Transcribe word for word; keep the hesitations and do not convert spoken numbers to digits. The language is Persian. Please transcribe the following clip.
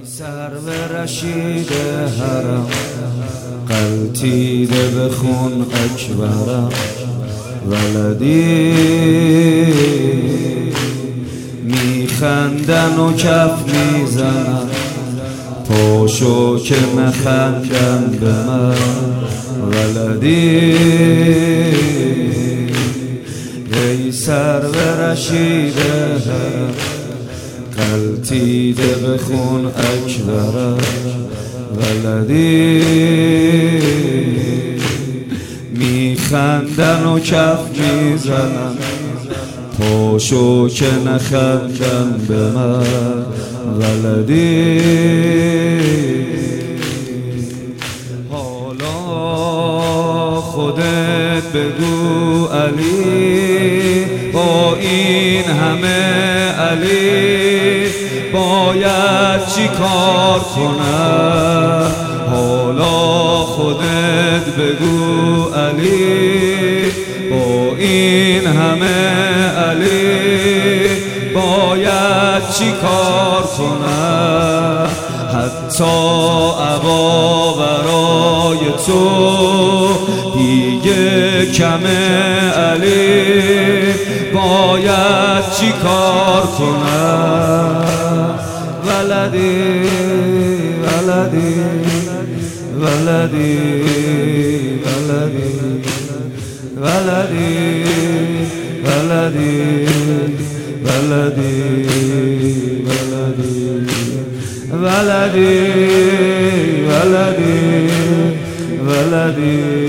سرو رشید حرم قلتیده به خون اکبرم ولدی میخندن و کف میزنن پاشو که نخندن به من ولدی ای سرو رشید حرم قلتیده به خون اکبرم ولدی میخندن و کف میزنن پاشو که نخندن به من ولدی حالا خودت بگو علی با این همه علی باید چی کار کنم حالا خودت بگو علی با این همه علی باید چی کار کنم حتی عبا برای تو دیگه کمه علی باید چی کار کنم ولدی ولدی ولدی ولدی ولدی ولدی ولدی ولدی ولدی ولدی ولدی